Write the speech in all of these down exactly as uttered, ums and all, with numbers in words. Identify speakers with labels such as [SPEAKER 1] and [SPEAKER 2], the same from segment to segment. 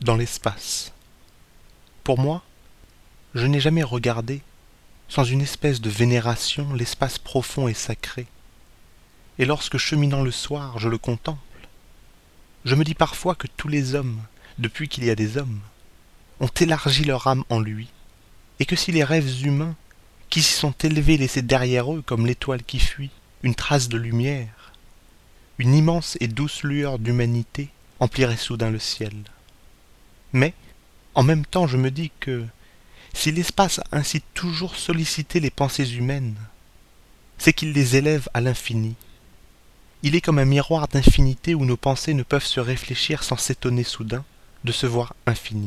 [SPEAKER 1] dans l'espace. Pour moi, je n'ai jamais regardé, sans une espèce de vénération, l'espace profond et sacré. Et lorsque, cheminant le soir, je le contemple, je me dis parfois que tous les hommes, depuis qu'il y a des hommes, ont élargi leur âme en lui, et que si les rêves humains, qui s'y sont élevés, laissaient derrière eux, comme l'étoile qui fuit, une trace de lumière, une immense et douce lueur d'humanité emplirait soudain le ciel. Mais, en même temps, je me dis que, si l'espace a ainsi toujours sollicité les pensées humaines, c'est qu'il les élève à l'infini. Il est comme un miroir d'infinité où nos pensées ne peuvent se réfléchir sans s'étonner soudain de se voir infinies.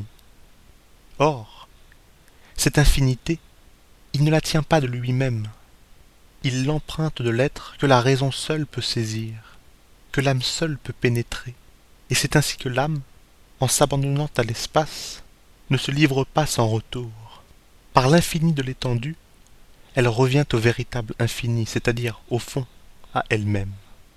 [SPEAKER 1] Or, cette infinité, il ne la tient pas de lui-même. Il l'emprunte de l'être que la raison seule peut saisir, que l'âme seule peut pénétrer. Et c'est ainsi que l'âme, en s'abandonnant à l'espace, ne se livre pas sans retour. Par l'infini de l'étendue, elle revient au véritable infini, c'est-à-dire au fond, à elle-même.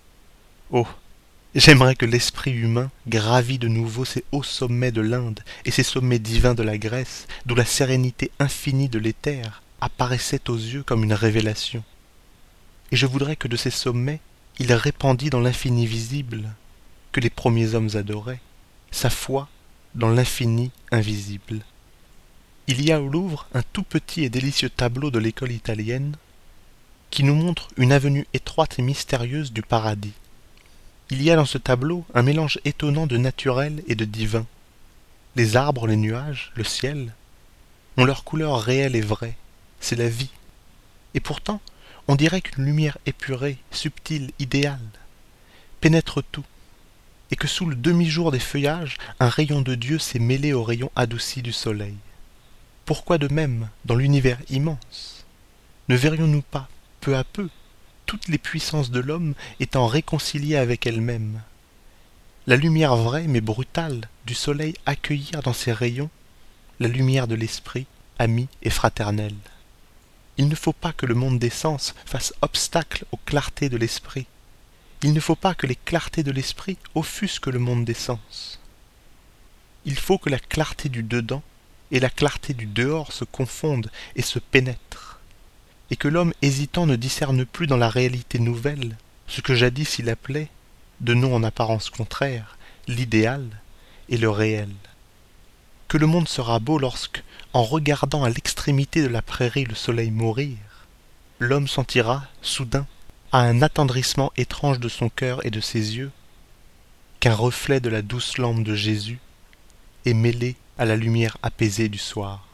[SPEAKER 1] Oh, j'aimerais que l'esprit humain gravît de nouveau ces hauts sommets de l'Inde et ces sommets divins de la Grèce, d'où la sérénité infinie de l'éther apparaissait aux yeux comme une révélation. Et je voudrais que de ces sommets, il répandît dans l'infini visible, que les premiers hommes adoraient, sa foi dans l'infini invisible. Il y a au Louvre un tout petit et délicieux tableau de l'école italienne qui nous montre une avenue étroite et mystérieuse du paradis. Il y a dans ce tableau un mélange étonnant de naturel et de divin. Les arbres, les nuages, le ciel ont leur couleur réelle et vraie, c'est la vie. Et pourtant, on dirait qu'une lumière épurée, subtile, idéale, pénètre tout, et que sous le demi-jour des feuillages, un rayon de Dieu s'est mêlé au rayon adouci du soleil. Pourquoi de même, dans l'univers immense, ne verrions-nous pas, peu à peu, toutes les puissances de l'homme étant réconciliées avec elles-mêmes, la lumière vraie mais brutale du soleil accueillir dans ses rayons la lumière de l'esprit, ami et fraternel. Il ne faut pas que le monde des sens fasse obstacle aux clartés de l'esprit. Il ne faut pas que les clartés de l'esprit offusquent le monde des sens. Il faut que la clarté du dedans et la clarté du dehors se confondent et se pénètrent, et que l'homme hésitant ne discerne plus dans la réalité nouvelle ce que jadis il appelait, de nom en apparence contraire, l'idéal et le réel. Que le monde sera beau lorsque, en regardant à l'extrémité de la prairie le soleil mourir, l'homme sentira, soudain, à un attendrissement étrange de son cœur et de ses yeux, qu'un reflet de la douce lampe de Jésus est mêlé à la lumière apaisée du soir.